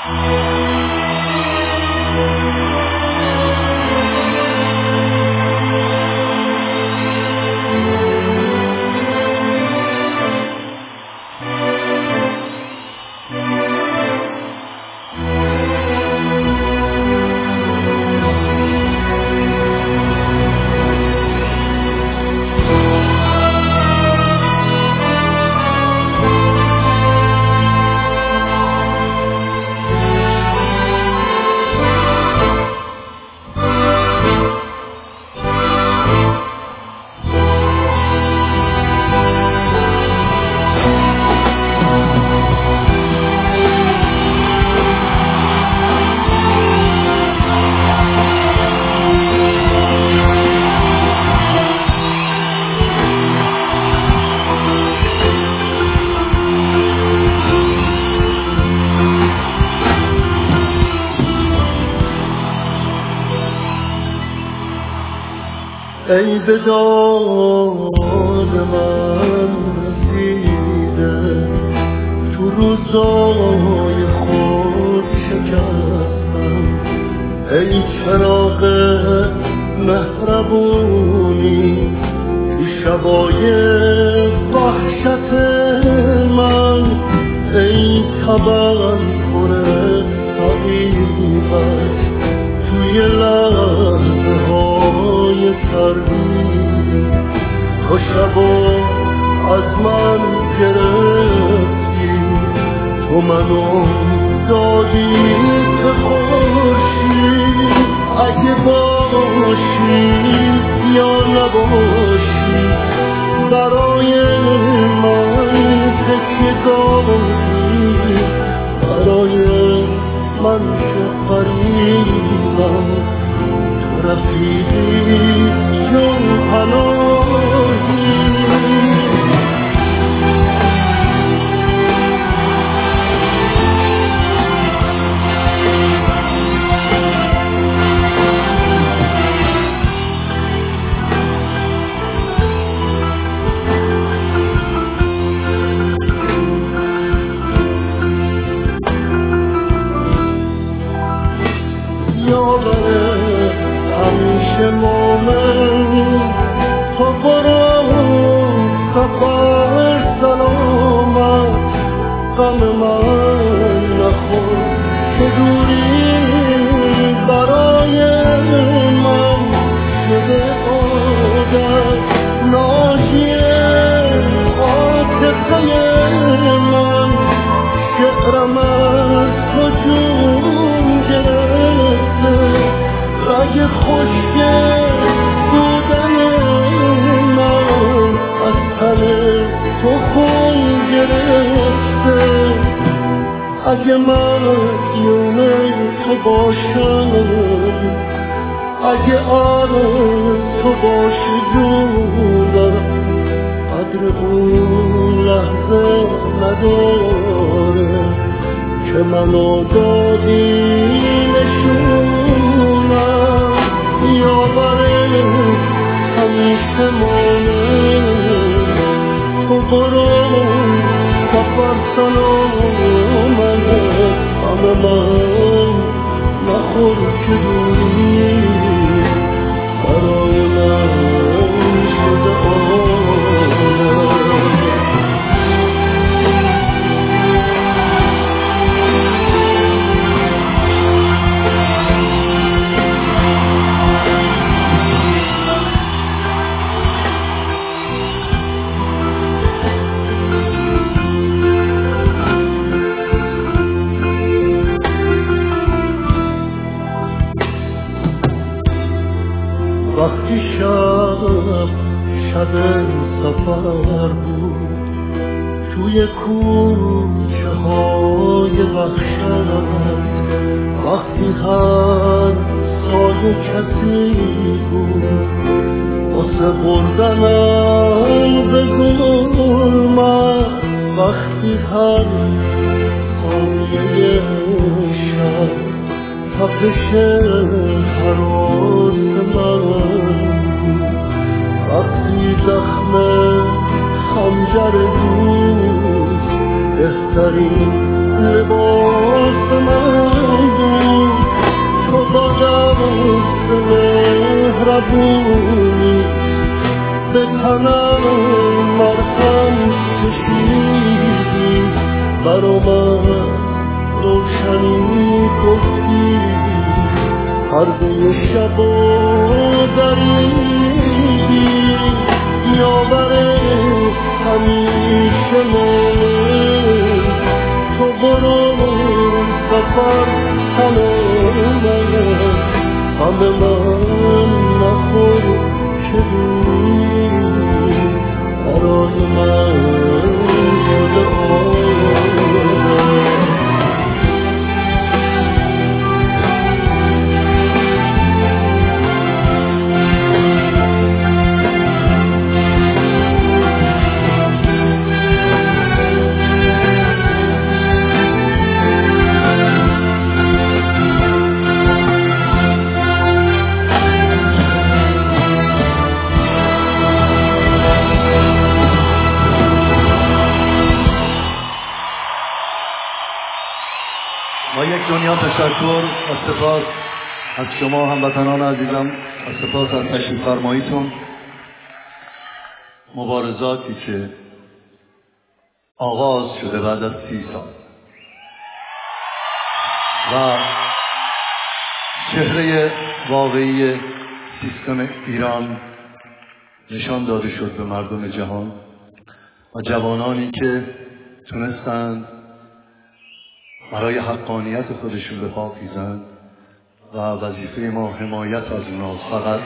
ای به داد من رسیده تو روزای خود شکستم، ای چراغ مهربونی تو شبای وحشت من، ای تبخور حقیقت توی لحظه های سردی، تو شبا از من گرفتی، تو منو دادی به خورشید. اگه باشی یا نباشی برای من تکیه‌گاهی، برای من که قریبم، تو رفیقی جون پناهی. همیشه مومن تو برو سفر سلامت، غم من نخور که دوری برای من شده عادت، ناجی عاطفه من، شعرم از تو جون گرفته، رگ خشک بودن من از تن تو خون گرفته. اگه من یوم تو باشم، اگه تو باشی جونم، قدر اون لحظه نداره که منو دادی نشونم. یاور همیشه مانه تو برو سفر سلامت، غم من نخور که دوری برای من شده عادت. وقتی شب سفر بود توی کوچه های وحشت، وقتی هر سایه کسی بود واسه بردنم به ظلمت، وقتی هر سایه شب تپش هراس من، وقتی زخم خنجر دوست بهترین لباس من بود، تو با دست مهربونی به تنم مرهم کشیدی، برا من روشنی گفتی، پرده شب و دریدی، یاور همیشه من، تو برو سفر تمام غم من نخور که دوری برای من شده آدم. یک دنیا تشکر و سپاس از شما هموطنان عزیزم و سپاس از تشریف فرماییتون. مبارزاتی که آغاز شده بعد از 30 سال و چهره واقعی سیستم ایران نشان داده شد به مردم جهان و جوانانی که تونستند برای حقانیت خودشون به پا خیزند و وظیفه ما حمایت از اوناست. فقط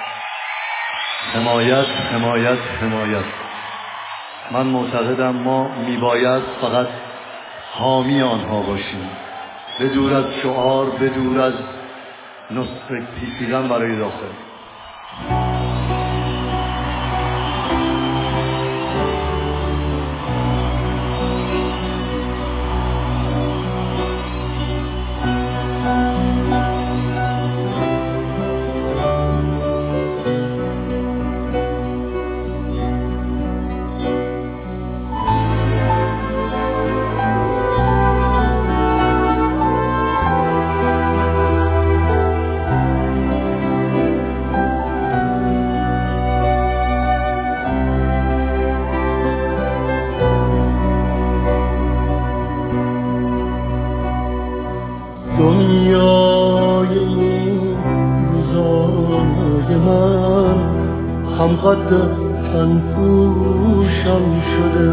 حمایت حمایت حمایت. من معتقدم ما میباید فقط حامی آنها باشیم، بدور از شعار، بدور از نسخه پیچیدن برای داخل. دنیای این روزای من همقدر تن پوشم شده،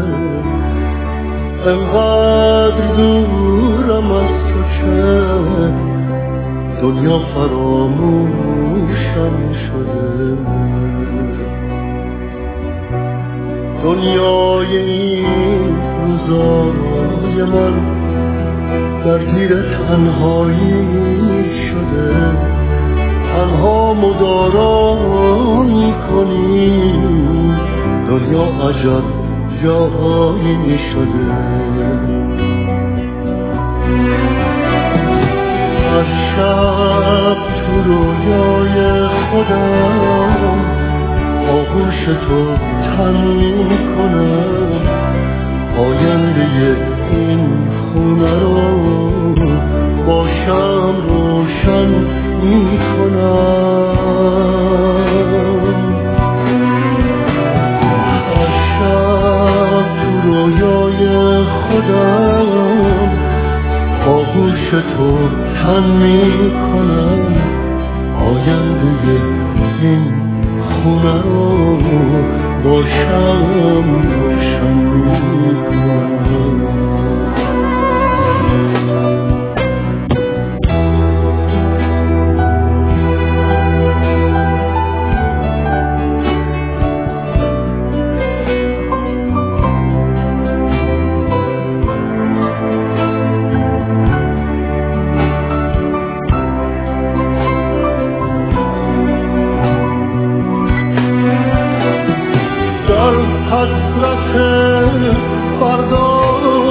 انقدر دورم از تو که دنیا فراموشم شده. دنیای این روزای من درگیر تنهایی شده، تنها مدارا میکنی، دنیا عجب جایی شده. هر شب تو رویای خودم آغوش تو تن میکنم، آینده این خونه رو باشم روشن میکنم. هر شب تو رویای خودم آغوش تو تن میکنم، آینده این خونه رو باشم روشن میکنم. حسرت برداشتن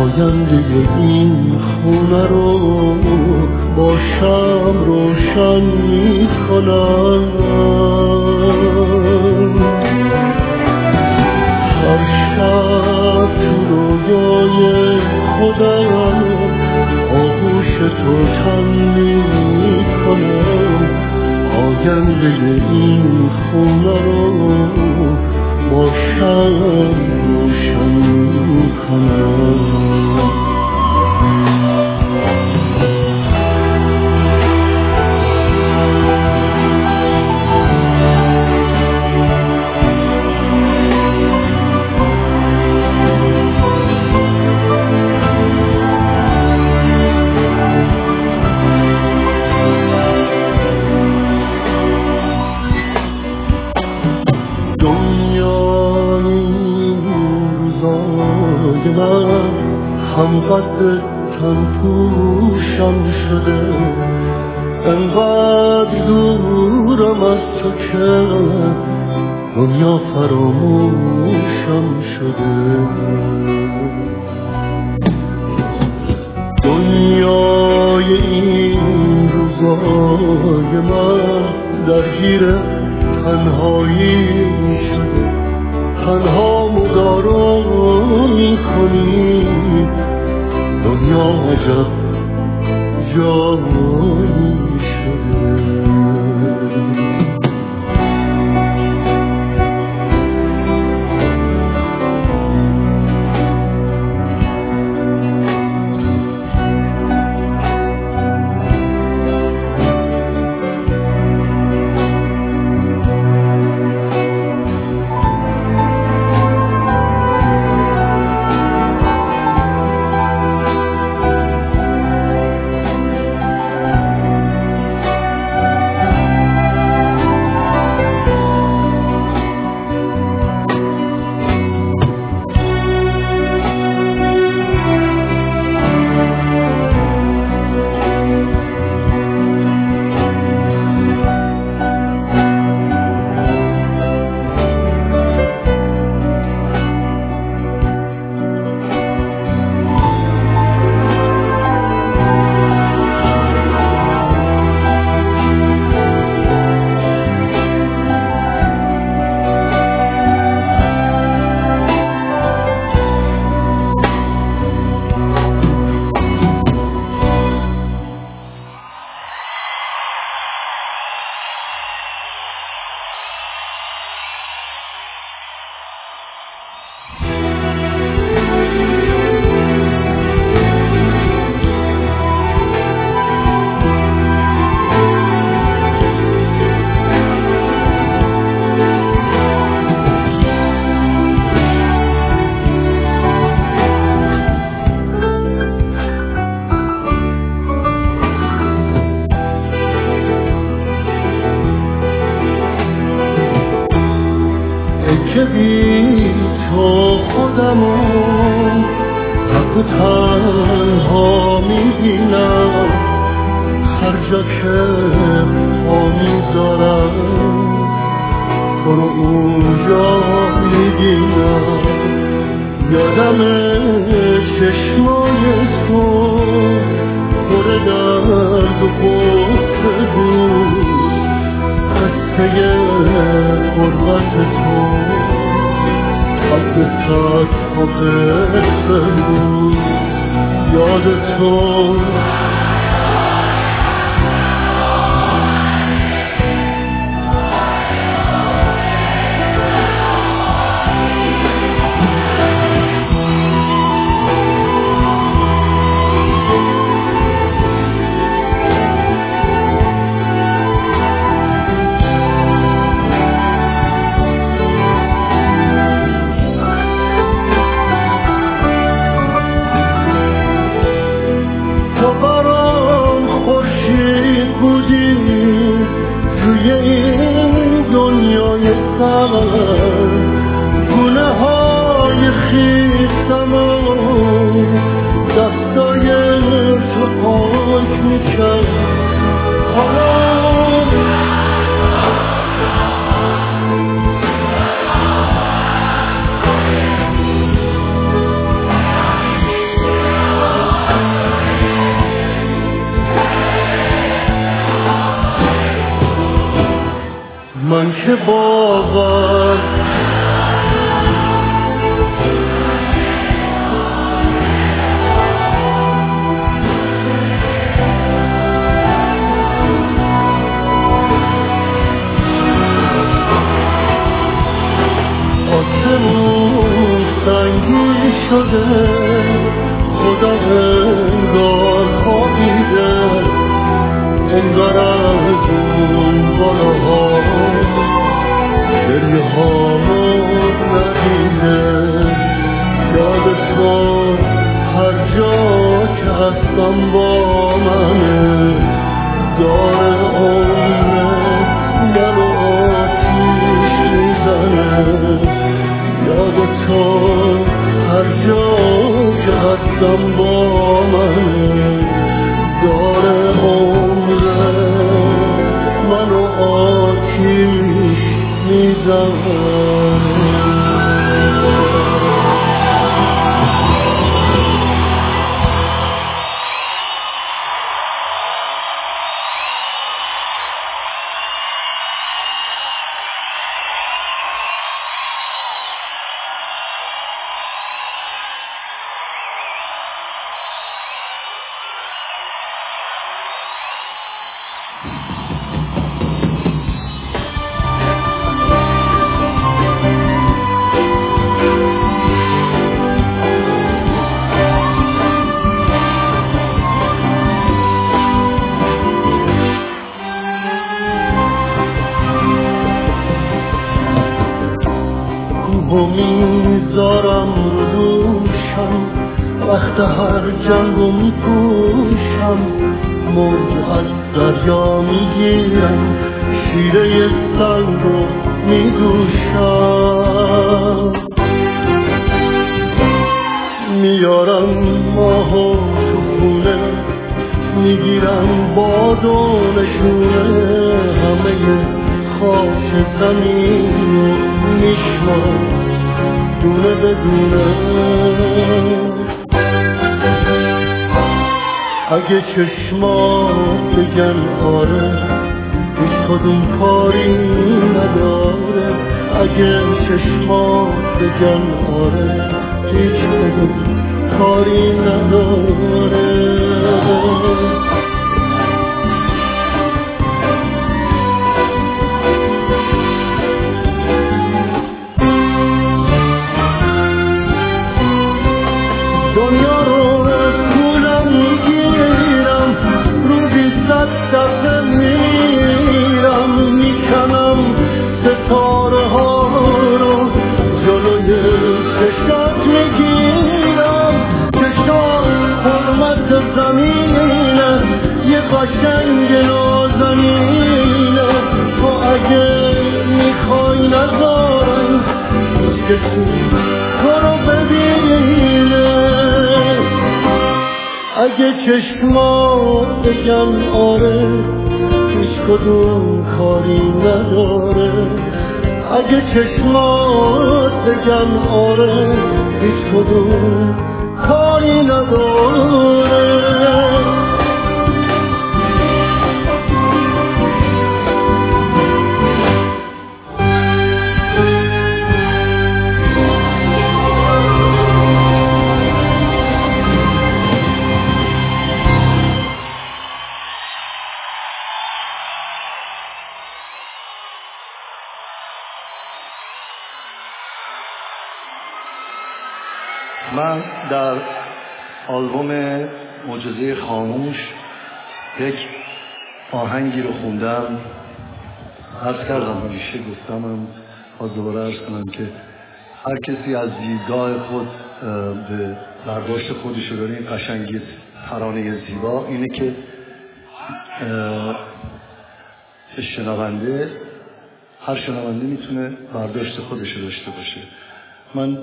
آینده این خونه رو با شمع روشن میکنم. هر شب تو رویای خودم آغوش تو تن میکنم. آینده این خونه رو با شمع روشن میکنم. همقدر تن پوشم شده، انقدر دورم از تو که دنیا فراموشم شده. دنیای این روزای من درگیر تنهایی شده. تنها مدارا میکنی، دنیا عجب جایی شده. که بی تو خودمو حق تنها میبینم. هر جا که پا میذارم تو رو اونجا میبینم. یادم چشمای تو پر درد و غصه بود. قصه غربت تو حد صد تا قصه بود. یاد تو گونه های خیستم و دستای تو پاک میکرد. حالا میشه باور آسمون سنگین شده خدا انگار خوابیده انگار از اون بالاها گریه هامو ندیده یاد تو هر جا که هستم با منه داره عمره منو آتیش میزنه یاد تو هر جا که هستم با منه داره عمره منو آتیش میزنه میذارم رو دوشم وقت هر جنگ و میپوشم موج از دریا میگیرم شیره سنگ رو میدوشم میارم ماهو تو خونه میگیرم باد و نشونه همه خاک زمین رو میشمارم دونه بدونه اگه چشما بگن آره هیچ کدوم کاری نداره اگه چشما بگن آره هیچ کدوم کاری نداره دنیا رو پولم میگیرم روزی 100 دفعه میرم میکنم ستاره ها رو جلوی چشات میگیرم چشات حرمت زمینه یه قشنگ نازنینه تو اگه میخوای نذارم هیچ کسی تو رو ببینه اگه چشمات بگن آره هیچ کدوم کاری نداره اگه چشمات بگن آره هیچ کدوم کاری نداره من در آلبوم معجزه خاموش یک آهنگی رو خوندم عرض کردم همیشه گفتم دوباره عرض کنم که هر کسی از دیدگاه خود به برداشت خودش رو داره این قشنگی ترانه زیبا اینه که هر شنونده میتونه برداشت خودش رو داشته باشه من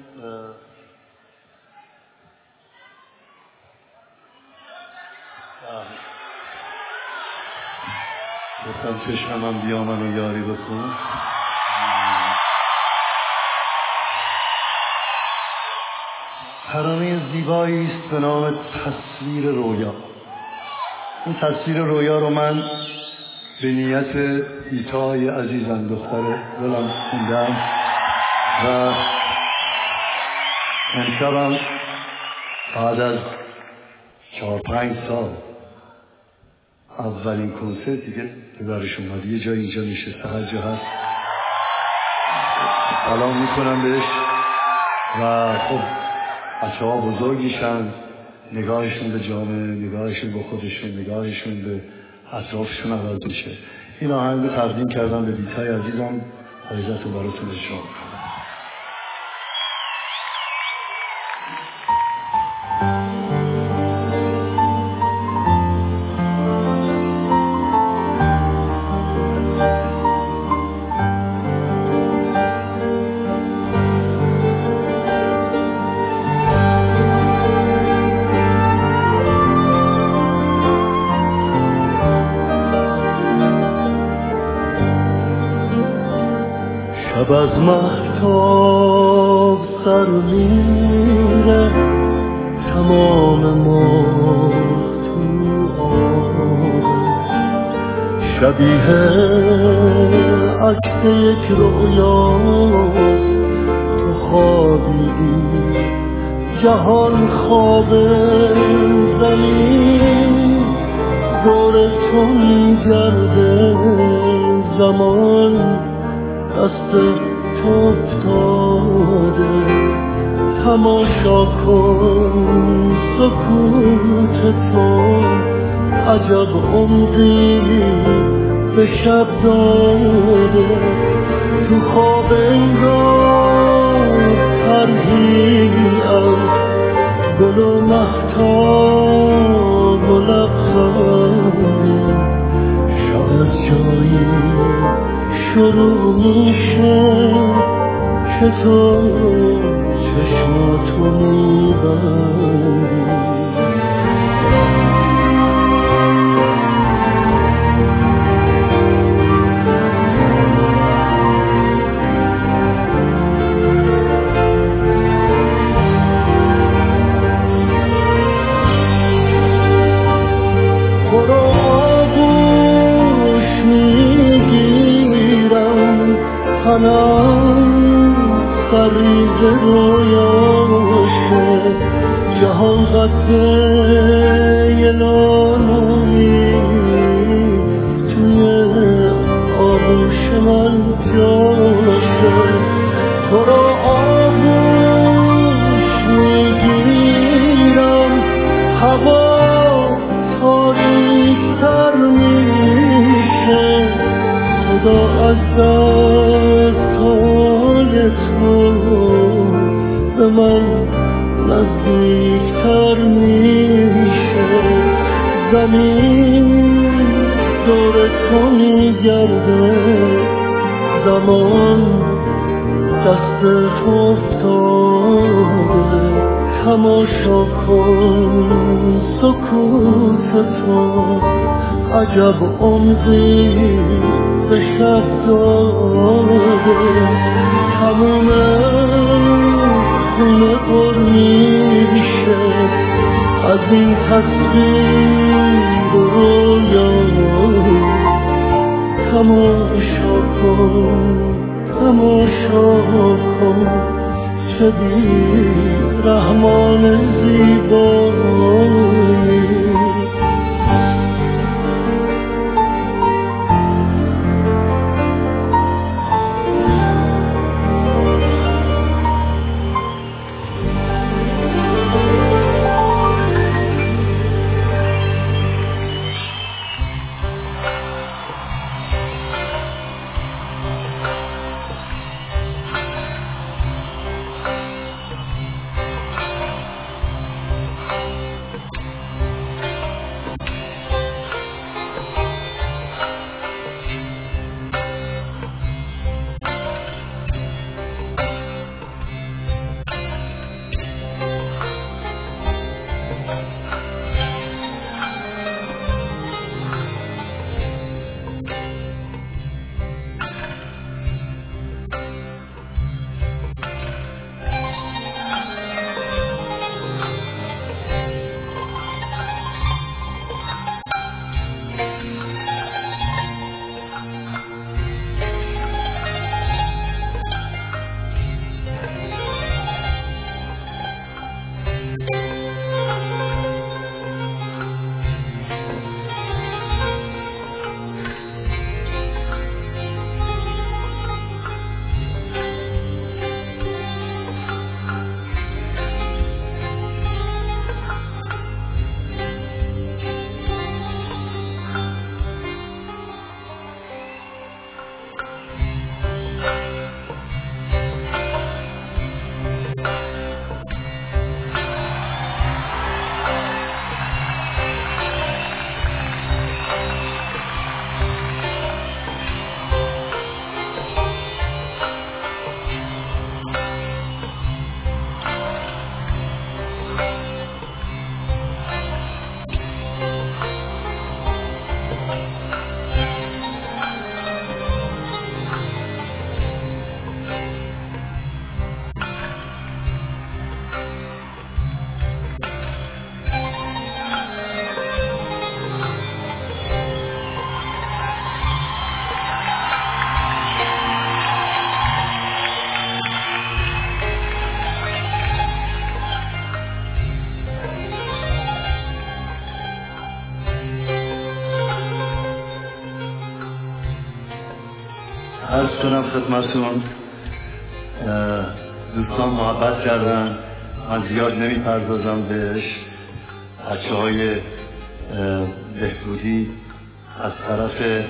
گفتم چشمم بیا منو یاری بکن ترانه زیبایی است به نام تصویر رویا این تصویر رویا رو من به نیت ایتای عزیزم دختر دلم خوندم و امشبم بعد از 4-5 سال اولین کنسرتی که برش اومد. یه جای اینجا نشسته، هر جا هست سلام میکنم بهش و خب بچه ها بزرگیشن، نگاهشون به جامعه، نگاهشون به خودشون، نگاهشون به اطرافشون عوض میشه. این آهنگ رو تقدیم کردم به بیتای عزیزم، عزیزت رو براتون اجرا میکنم. شب از مهتاب سر میره، تمام ماه تو آب، شبیه عکس یک رویاست. تو خوابیدی جهان خواب، زمین دور تو میگرده، زمان دست تو افتاده. تماشا کن سکوت تو، عجب عمقی به شب داده. تو خواب انگار طرحی از گل و مهتاب و لبخند، شاید جایی شروع میشه که تو چشماتو میبندی. برو آغوش میگیرم، تنم سریز رویاشه. جهان قطعه یه لالایی توی آغوش من جاشه. تو رو آغوش میگیرم، هوا تاریک‌تر میشه. صدا از دستای تو به من نزدیکتر میشه. زمین دور تو میگرده، زمان دست تو افتاده. تماشا کن سکوت تو، عجب عمقی به شب داده. تموم خونه پر میشه از این تصویر رویا. تماشا کن تماشا کن چه بی رحمان زیبایی. عرض کنم خدمتتون دوستان محبت کردن، من زیاد نمیپردازم بهش. بچه‌های بهبودی از طرف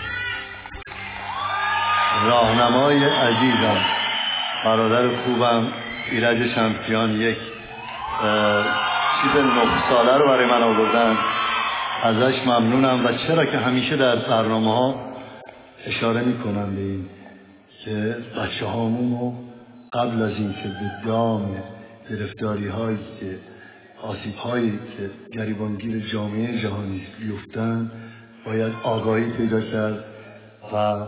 راهنمای عزیزم برادر خوبم ایرج شمسیان یک چیز 9 ساله رو برای من آوردن، ازش ممنونم. و چرا که همیشه در برنامه ها اشاره میکنم به این که بچه هامونو قبل از این که به دام گرفتاری هایی که آسیب هایی که گریبانگیر جامعه جهانی بیفتن باید آگاهی پیدا کرد و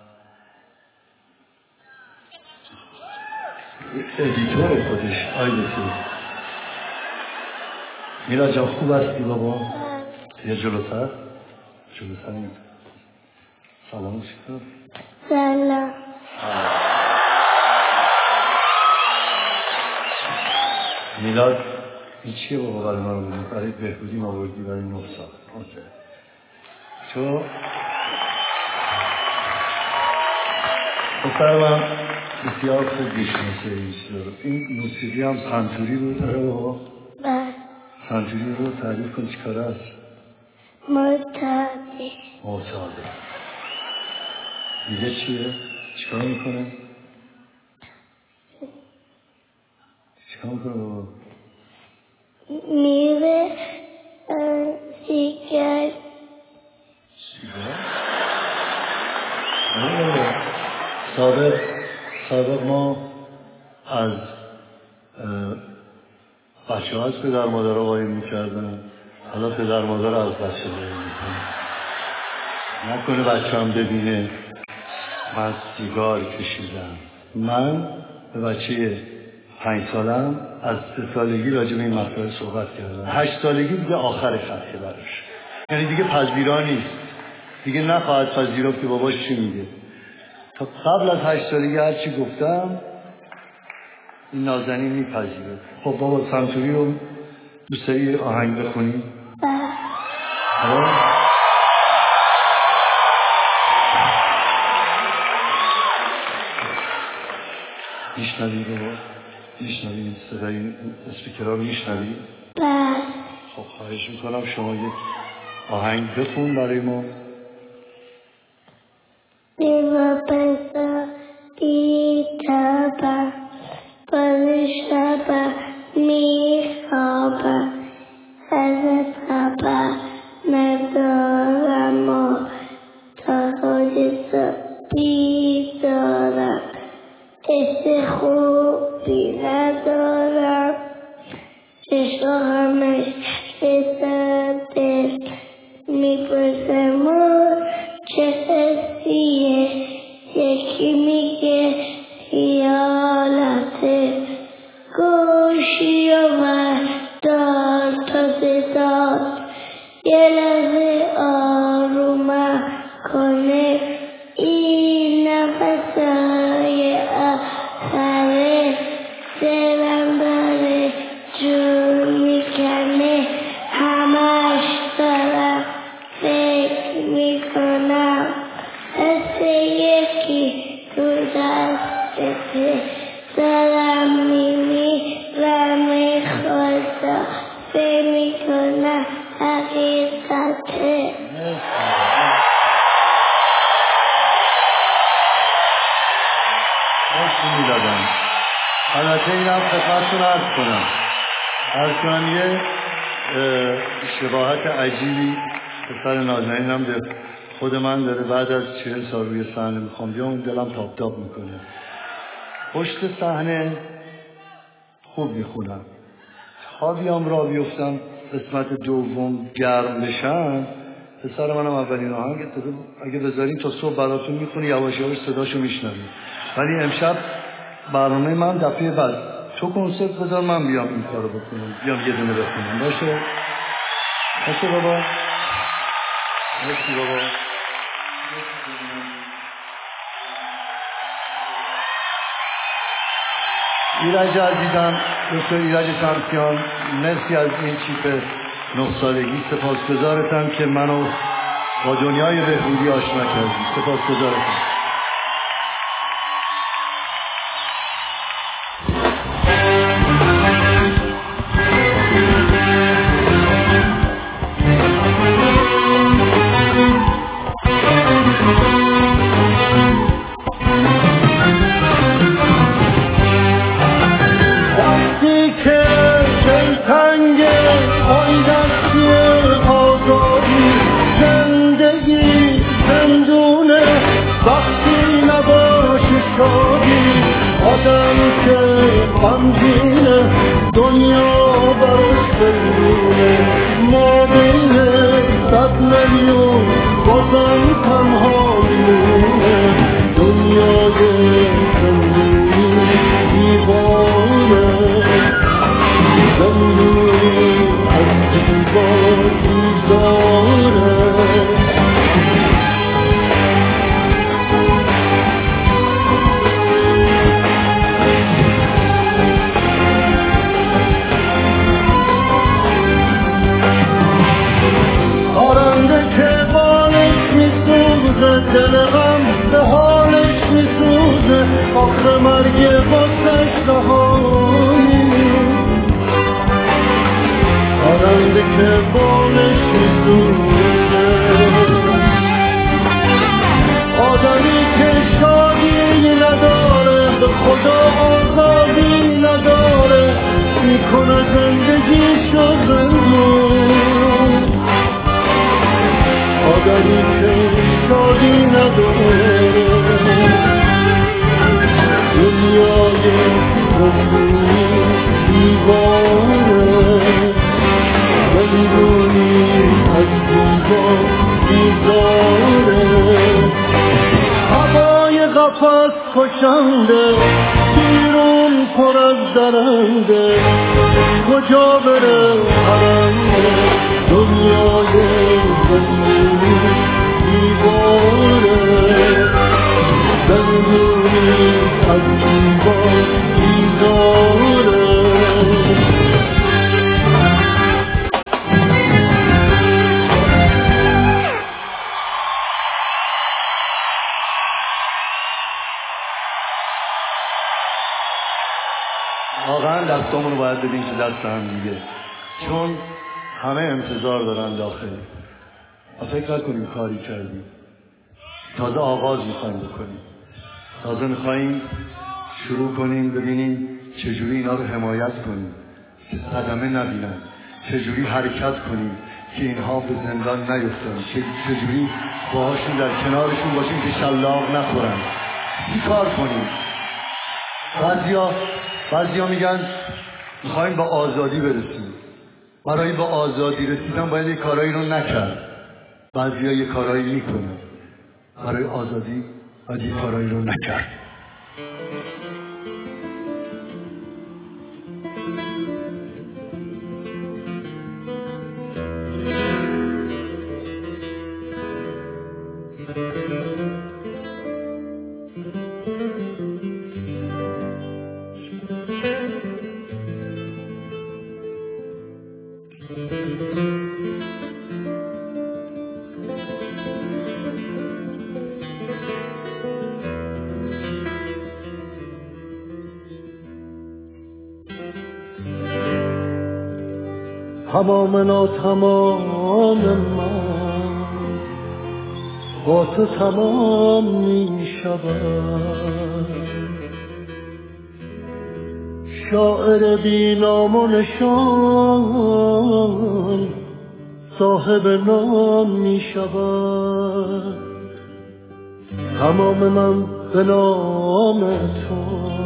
ادیتور خودش آیدتی. میلا جان خوب هستی بابا؟ یه جلوتر این سلام شکر. سلام. میلاد این چیه بابا برای من بودی؟ برای بهبودی ما بودی برای 9 سال. اوکی. چون پسر من بسیار خوب میشناسه این موسیقی هم سنتوری بود. آره بابا؟ بله. سنتوری رو تعریف کن چیکاره است؟ معتاده. دیگه چیه؟ چیکار میکنه بابا؟ میوه سیگار. سابق ما از بچه ها از پدر مادر رو قایم میکردن، حالا پدر مادر از بچه قایم میکنن. نکنه بچه هم ببینه من سیگار کشیدم. من به بچه 5 سالم از 3 سالگی راجع به این مسئله صحبت کردم. 8 سالگی دیگه آخر خطه براش، یعنی دیگه پذیرا نیست، دیگه نخواهد پذیرفت که باباش چی میگه. تا قبل از 8 سالگی هر چی گفتم این نازنین میپذیره. خب بابا سنتوری رو دوست داری آهنگ بخونی؟ بله. میشنوی بابا؟ میشنوی صدای این اسپیکرها رو میشنوی؟ بله. خب خواهش میکنم شما یک آهنگ بخون برای ما. دیو بزا بیتابا بلشابا میخوابا از پابا ندارم و تا خودت بیدارم حس خوبی ندارم چشم همش بزده میپرسم چه حسیه یکی میگه خیالته گوشی و دار تا زداد یه لحظه آرومم کنه این نفسای آخره دلم داره جون میکنه همش دارم فکر میکنم حس یکی تو دستته دارم میمیرم خدا فکر میکنم حقیقته. مرسی میلادم. البته اینم خدمتتون عرض کنم یه شباهت عجیبی پسر نازنینم به خود من داره. بعد از 40 سال روی صحنه میخوام بیام دلم تاپ تاپ میکنه. پشت صحنه خوب میخونم، تا بیام را بیفتم قسمت دوم گرم بشن پسر منم اولین آهنگ اگه بذارین تا صبح براتون میخونی یواش یواش صداشو میشنوی. ولی امشب برنامه من دفعه بعد تو کنسرت بذار من بیام این کارو بکنم، بیام یه دونه بخونم. باشه بابا. مرسی بابا. ایرج عزیزم، دکتر ایرج شمسیان، مرسی از این چیپ 9 سالگی. سپاسگزارتم که منو با دنیای بهبودی آشنا کردی. سپاسگزارتم. پای دستی آزادی زندگی زندونه وقتی نباشه شادی آدم که غمگینه دنیا براش زندونه ما بین 100 میلیون بازم تنها میمونه دنیای زندونی دیوانه زندونی از دیوار بیزاره دل غم به حالش میسوزه آخر مرگ واسش رهایی آرنده که بالش میسوزه آدمی که شادی نداره به خدا آزادی نداره میکنه زندگیشو زندون آدمی که شادی نداره دنیای زندونی دیواره زندونی از دیوار بیزاره هوای قفس کشنده بیرون پر از درنده کجا بره پرنده دنیای زندونی دیواره زندونی از دیوار بیزاره واقعا دستامون رو باید بدیم تو دست هم دیگه چون همه انتظار دارن داخل فکر نکنیم کاری کردیم تازه آغاز میخوایم بکنیم تازه میخوایم شروع کنیم ببینیم چجوری اینا رو حمایت کنیم که صدمه نبینن چجوری حرکت کنیم که اینها به زندان نیفتن چجوری باهاشون در کنارشون باشیم که شلاق نخورن چی کار کنیم بعضیا میگن میخوایم به آزادی برسیم برای به آزادی رسیدن باید یه کارایی رو نکرد بعضیا یه کارایی میکنن برای آزادی باید یه کارایی رو نکرد تمام ناتمام من با تو تمام می شود شاعر بی نام و نشان صاحب نام می شود تمام من به نام تو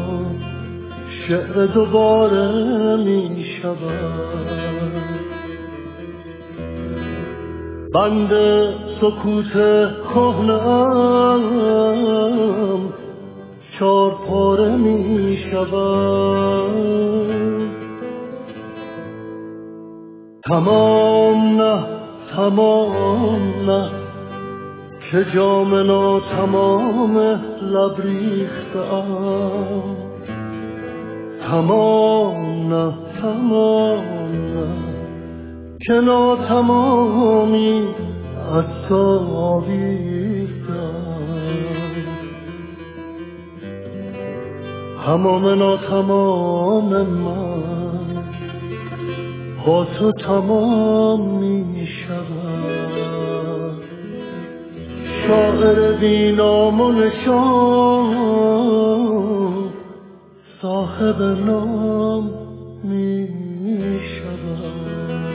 شعر دوباره می شود بند سکوت کهنه‌ام چار پاره می شود تمام نه که جام ناتمام لب ریخته‌ام تمام نه که ناتمامی از تو آویختم تمام ناتمام من با تو تمام می شود شاعر بی نام و نشان صاحب نام می شود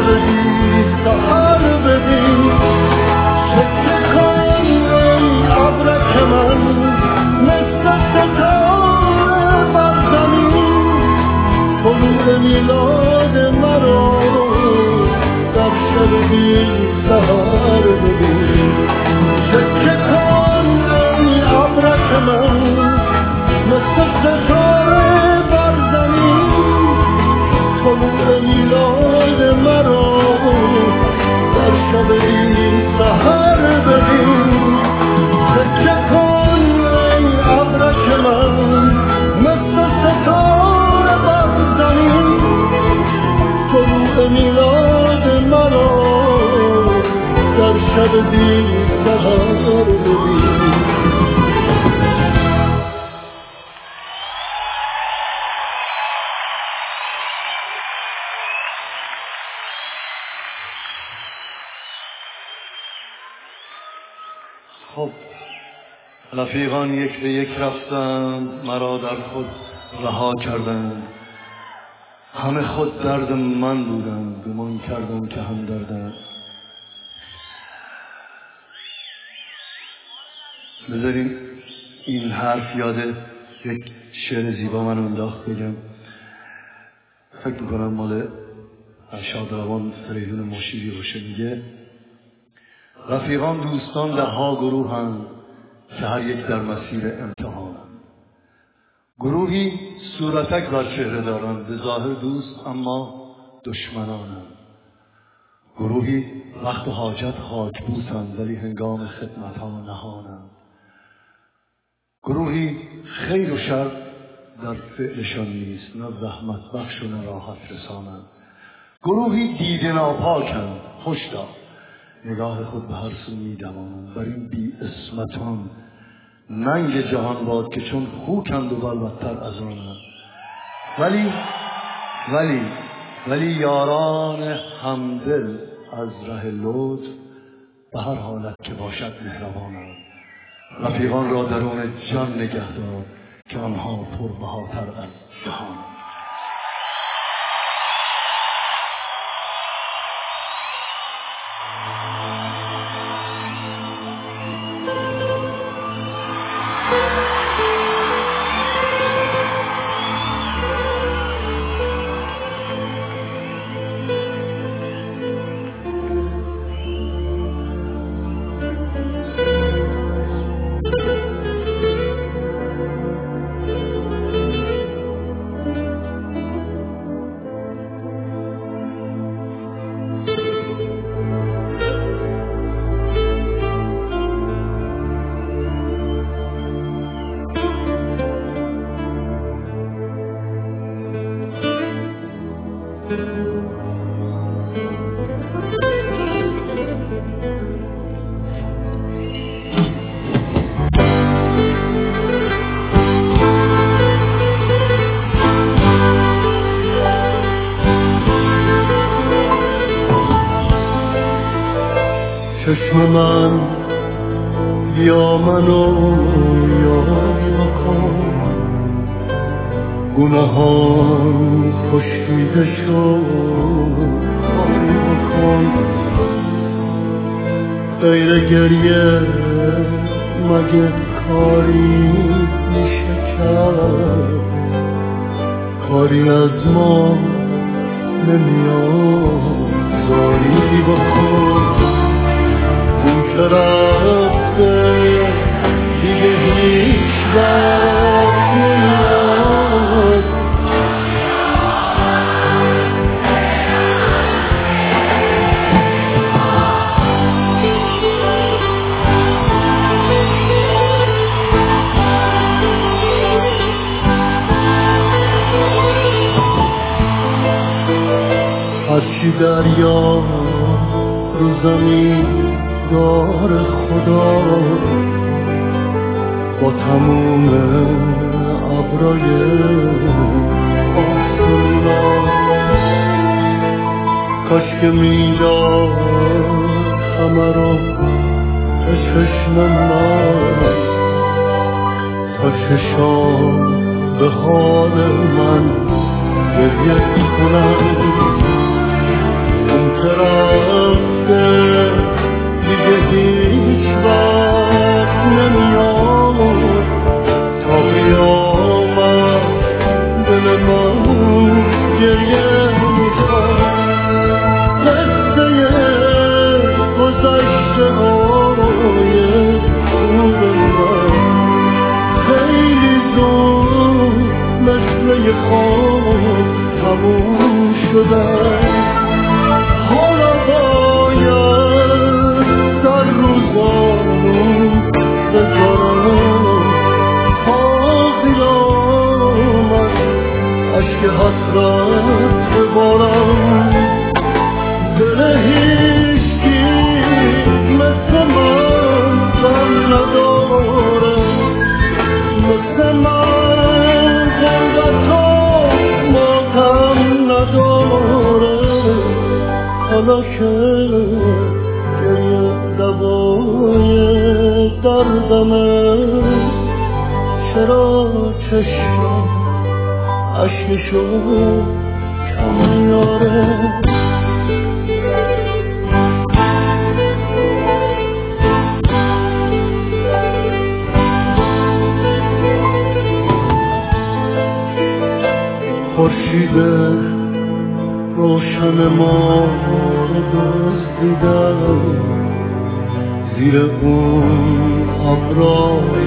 بدی سحر بدی چکه کن ای ابرک من مثل ستاره بر زمین طلوع میلاد مرا در شب بی سحر بدی چکه کن ای ابرک من مثل ستاره بر زمین طلوع میلاد مرا در شب بی سحر ببین چکه کن ای ابرک من مثل ستاره بر زمین طلوع میلاد مرا در شب بی سحر ببین. خب رفیقان یک به یک رفتند، مرا در خود رها کردند. همه خود درد من بودند، گمان کردم که هم دردند. بذارین این حرف یاد یک شعر زیبا من انداخت بگم. فکر میکنم مال شادروان فریدون مشیری باشه. میگه رفیقان دوستان درها گروهند که هر یک در مسیر امتحانند. گروهی صورتک بر چهره دارند، به ظاهر دوست اما دشمنانند. گروهی وقت حاجت خاک بوسند ولی هنگام خدمت ها نهانند. گروهی خیر و شر در فعلشان نیست، نه زحمت بخش و نه راحت رسانند. گروهی دیده ناپاکند، هشدار نگاه خود به هر سو می‌دوانند. بر این بی اسمتان ننگ جهان باد که چون خوکند و بلبتر از آنند. ولی یاران همدل از ره لطف به هر حالت که باشد مهربانند. رفیقان را درون جان نگه دار که آنها پربهاتر از جهانند. چشم من یا منو یاد کن، گناهان خشکیده شد کاری بکن. غیر گریه مگه کاری میشه کرد؟ کاری از ما نمیاد زاری بکن. اون که رفته دیگه هیچ وقت نمیاد. هرچی دریا رو زمین دار خدا با تموم ابرای آسونا، کاش که میداد همه رو به چشم من، تا چشام به حال من گریه کنم. اون که گریه میکنم قصه گذشته های خوب من خیلی زود مثل یه خواب تموم شدن حالا باید در روزانم بذارم تا قیامت عشق حسرت ببارم دل هیچکی مثل من غم نداره مثل من غربت و ماتم نداره حالا که گریه دوای دردمه چرا چشمم عشقشو کم میاره خورشید روشن ما رو دزدیدن زیر اون ابرای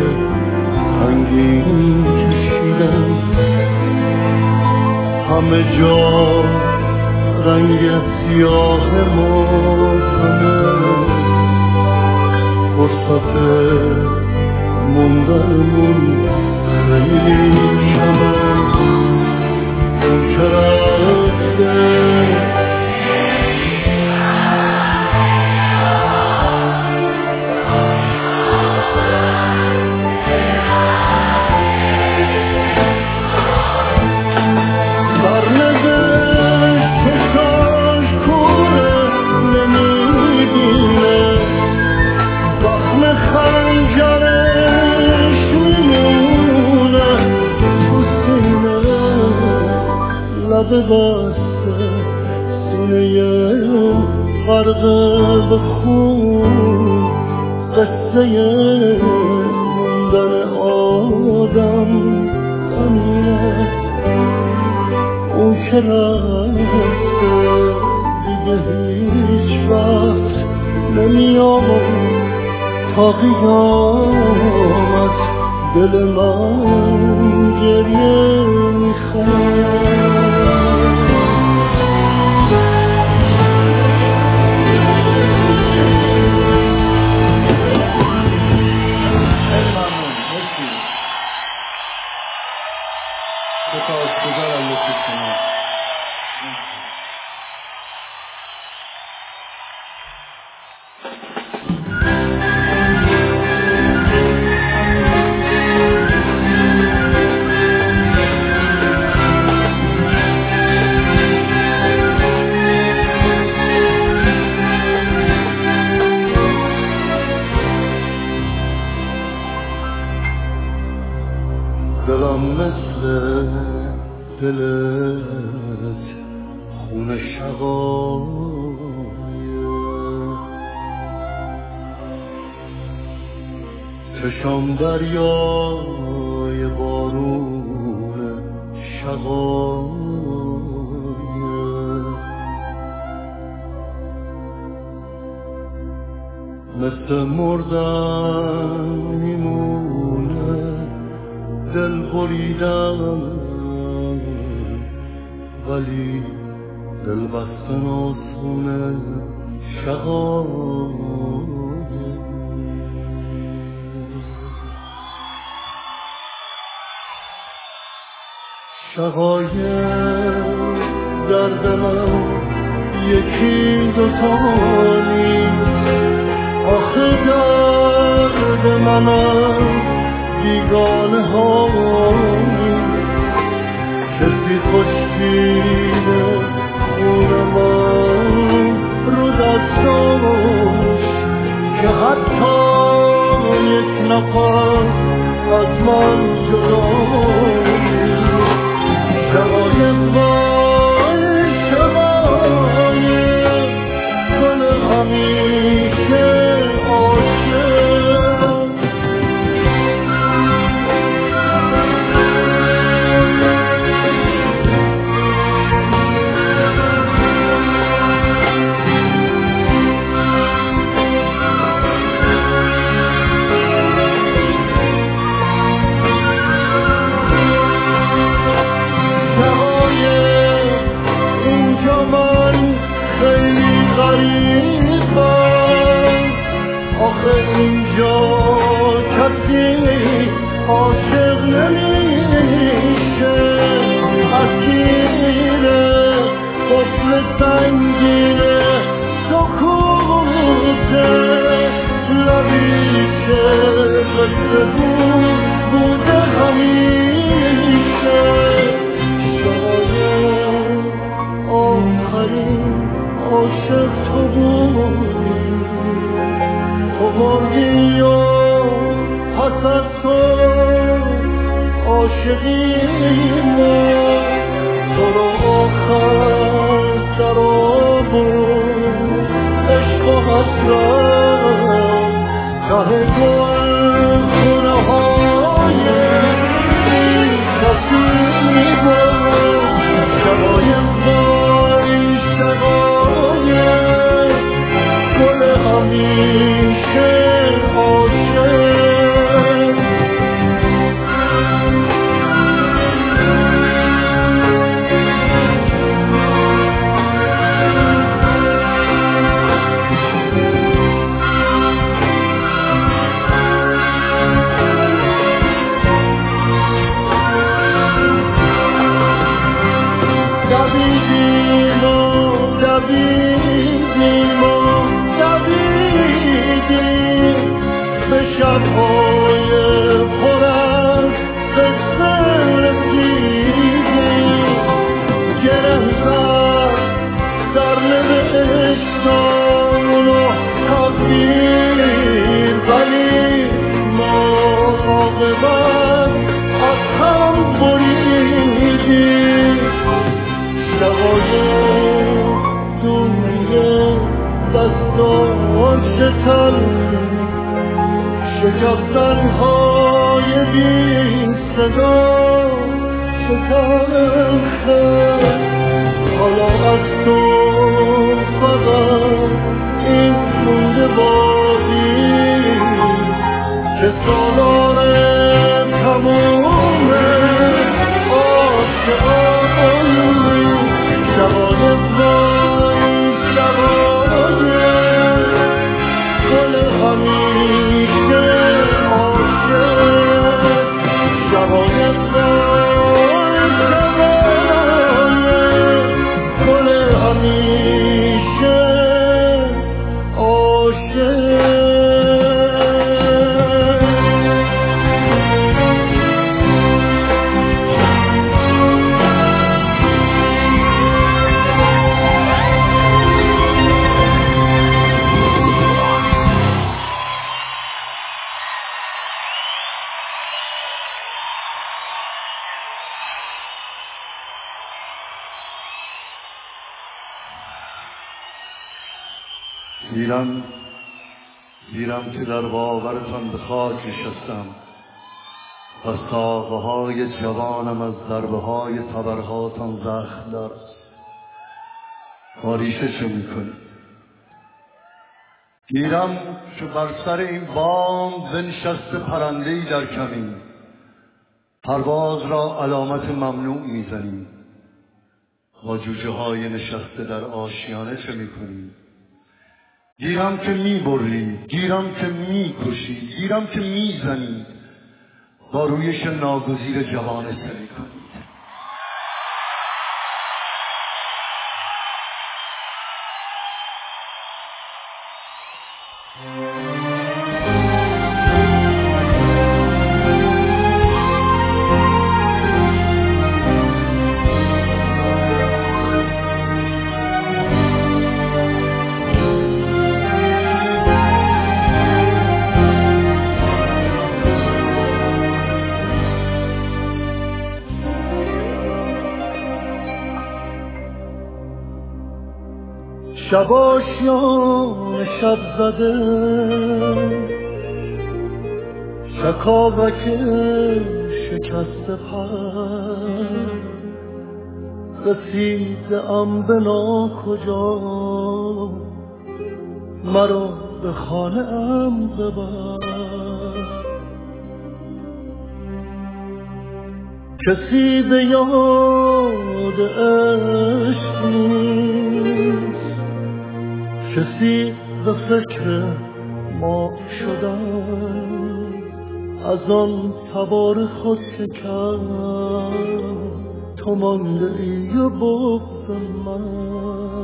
سنگین کشیدن همه جا رنگ سیاه ماتمه فرصت موندنمون خیلی کمه بسته سینه غرقه به خون قصه موندن آدم همینه اون که رفته دیگه هیچ وقت نمیاد تا قیامت دل من گریه میخواد دلم مثل دلت خون شقایه چشم دریای بارون شقایه مثل مردن میمونه دل بریدم ولی دل بستن آسونه شقایق درد من یکی دوتا نیست آخه درد منم بیگانه ها کسی خشکیده خون من رو دستاش که حتی یک نفر از من جدا شقایق وای شقایق گل همیشه عاشق نمیشه اسیر قفل سنگینه سکوته لبی که قصه بوده همیشه شاید آخرین عاشق تو بودی تو بردی و پس از تو عاشقی ما تو رو آخر در آبود عشق و حسرت ته گل خونه های این کسی بود شبای وای شبای گل همیشه عاشق شب‌های پر از قصه رسیدی گره زد در نوشتان و تقدیر ولی ما عاقبت از هم بریدی شب‌های دنیا دستان تلخی شکفتن‌های بی صدا شکرخه حالا از تو فقط این مونده باقی که سالار تمومه عاشقانی شبای وای شبای گل همیشه شبای وای شبای گل همیشه عاشق گیرم که در باورتان به خاک نشستم و ساقه‌های جوانم از ضربه‌های تبرهاتان زخم دارد آریشه چه میکنی؟ گیرم که بر سر این بام بنشسته پرنده‌ای در کمین پرواز را علامت ممنوع میزنی با جوجه های نشسته در آشیانه چه میکنی؟ گیرم که میبری، گیرم که میکشی، گیرم که میزنی با رویش ناگزیر جوانه چه میکنی؟ شب آشیان شب زده شکاوک شکسته پر رسیده ام به ناکجا مرا به خانه ام ببر کسی به یاد عشق نیست کسی به فکر ما شدن از آن تبار خود شکم تو مانده ای و بغض من.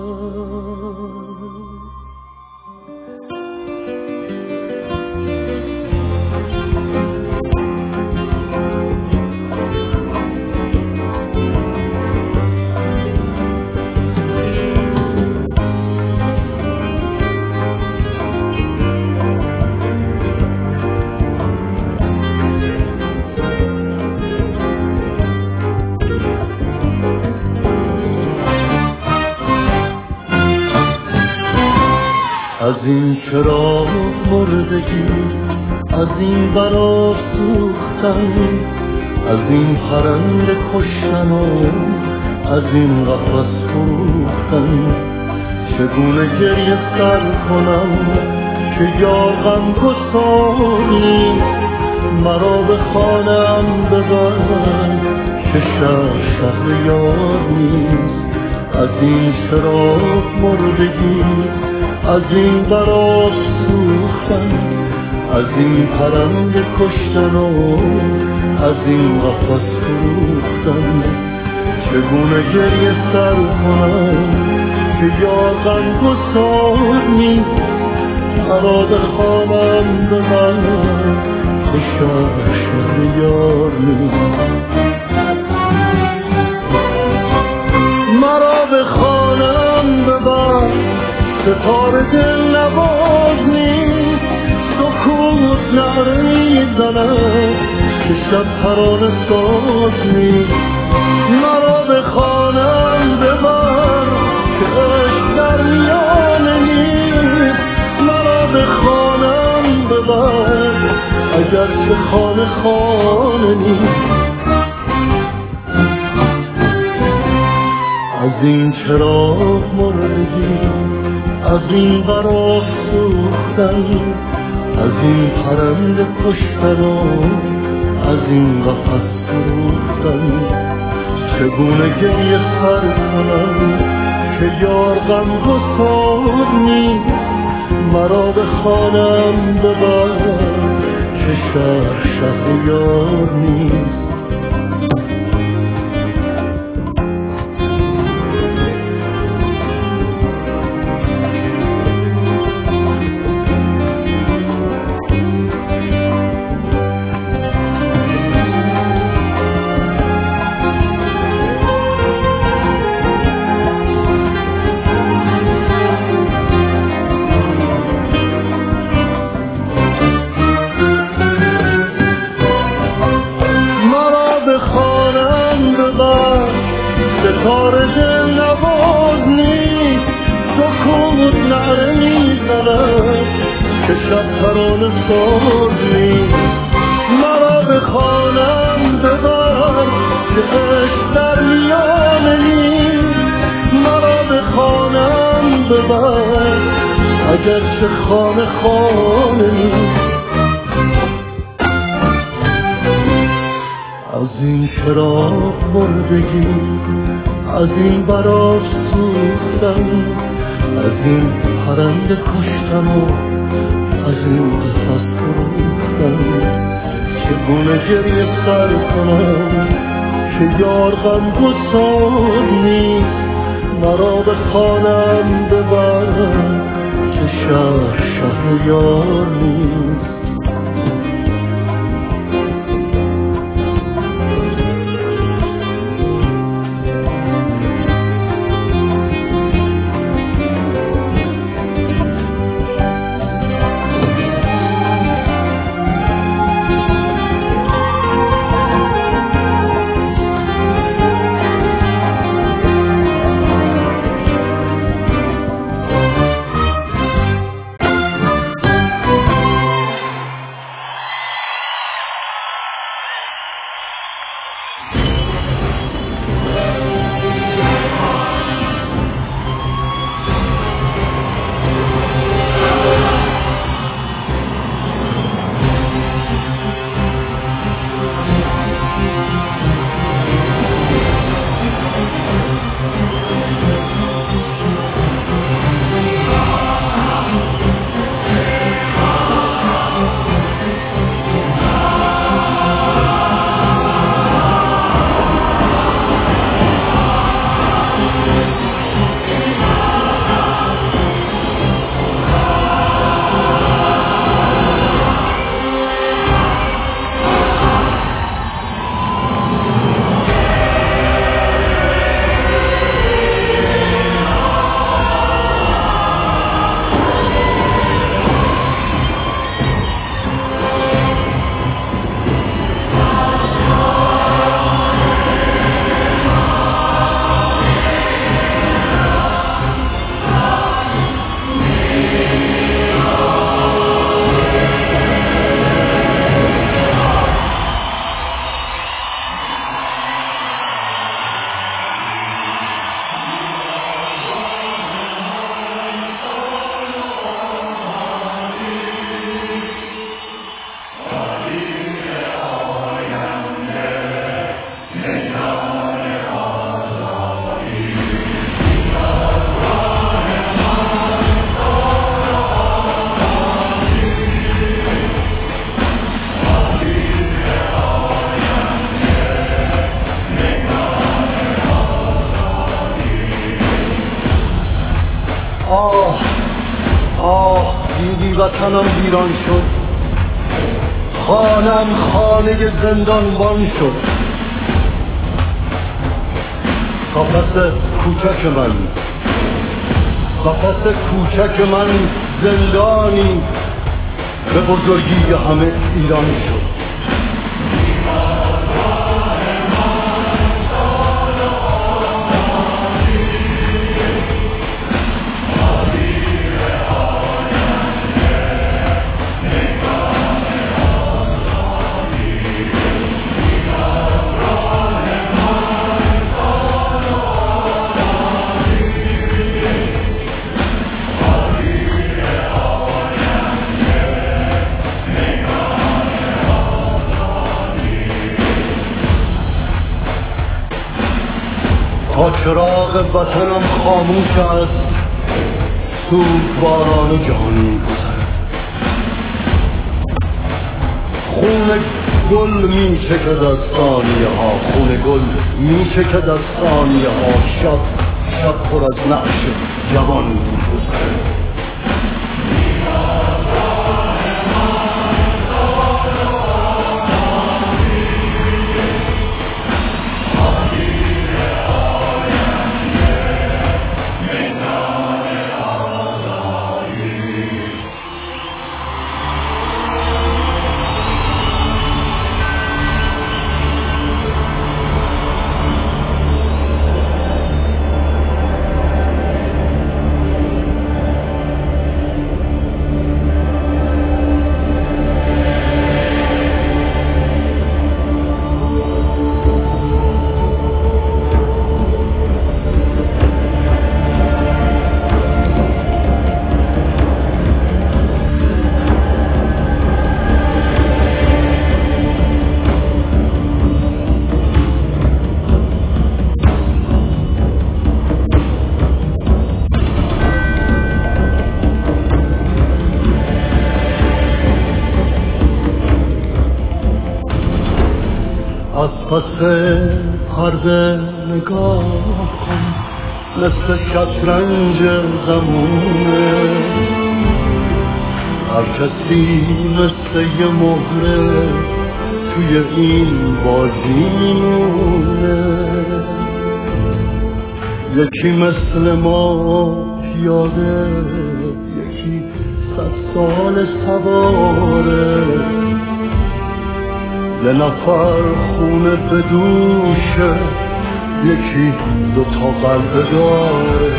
از این چراغ مردگی، از این برا سوختن، از این پرنده کشتن و از این قفس فروختن. چگونه گریه سر کنم که یار غمگساری مرا به خانه‌ام ببر که شهر یار نیست. از این چراغ مردگی، از این برا سوختن، از این پرنده کشتن و از این قفس فروختن. چگونه گریه سر کنم که یار غمگسار نیست مرا به خانه‌ام ببر که شهر یار نیست. مرا به خانه‌ام ببر ستاره دل نواز نیست. سکوت نعره می‌زند که شب ترانه ساز نیست. مرا به خانه‌ام ببر که عشق در میانه نیست. مرا به خانه‌ام ببر اگرچه خانه نیست. از این چراغ مردگی، از این برا سوختن، از این پرنده کشتن و از این قفس فروختن. چگونه گریه سر کنم که یار غمگسار نیست مرا به خانه‌ام ببر که شهر یار نیست. ستاره دل نواز نیست. سکوت نعره می‌زند که شب ترانه ساز نیست. مرا به خانه‌ام ببر که عشق در میانه نیست. مرا به خانه‌ام ببر اگرچه خانه نیست. از این چراغ مردگی، از این برا سوختن، از این پرنده کشتن و از این قفس فروختن. چگونه گریه سر کنم که یار غمگسار نیست مرا به خانه‌ام ببر که شهر یار نیست. دیدی وطنم ویران شد، خانم خانه زندانبان شد. قفس کوچک من، قفس کوچک من زندانی به بزرگی همه ایران شد. تا چراغ وطنم خاموش است، سوگواران جهانی گذرد. خون گل می چکد از ثانیه ها، خون گل می چکد از ثانیه ها. شب شب پر از نعش جوان می گذرد. از پس پرده نگاه کن، مثل شطرنج زمونه. هر کسی مثل یه مهره توی این بازی میمونه. یکی مثل ما پیاده، یکی 100 سال سواره. یه نفر خونه به دوشه، یکی 2 قلب داره.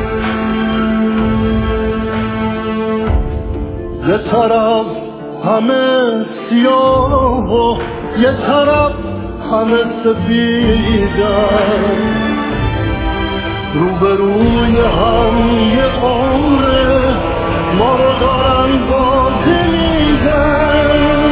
یه طرف همه سیاه و یه طرف همه سفیدن، روبروی هم یه عمره ما رو دارن بازی میدن.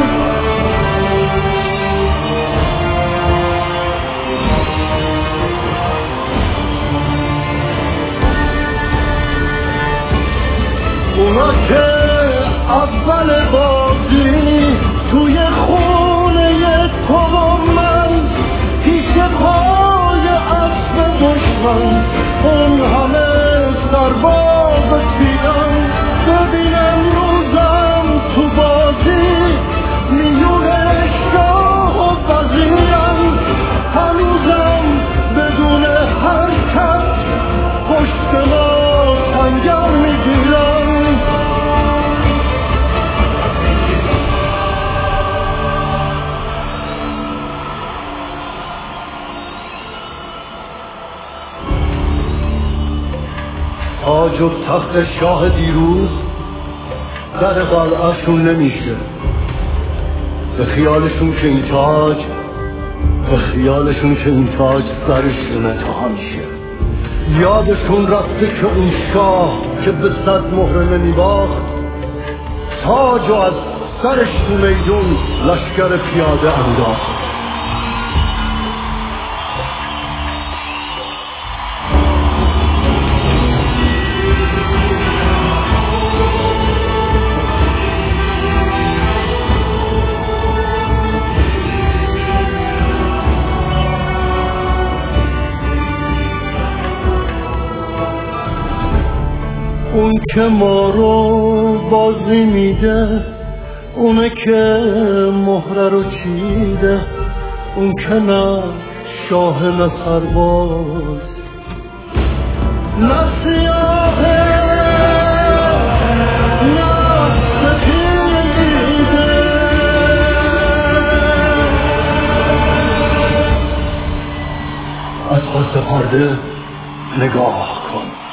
اونا که اول بازی توی خونه تو و من، پیش پای اسب دشمن، اون همه سرباز پیران. ببینم روزم تو بازی میونه شاه و وزیرم، هنوزم بدون حرکت پشت ما سنگر میگیرم. تاج و تخت شاه دیروز در قلعه‌شون نمیشه. به خیالشون که این تاج، به خیالشون که این تاج سرشونه تا همیشه. یادشون رفته که اون شاه که به 100 مهره نمیباخت، تاج و از سرش تو میدون لشکر پیاده انداخت. اون که ما رو بازی میده، اونه که مهره رو چیده، اون که نه شاه نه سرباز نه سیاهه نه سفیده. از پس پرده نگاه کن.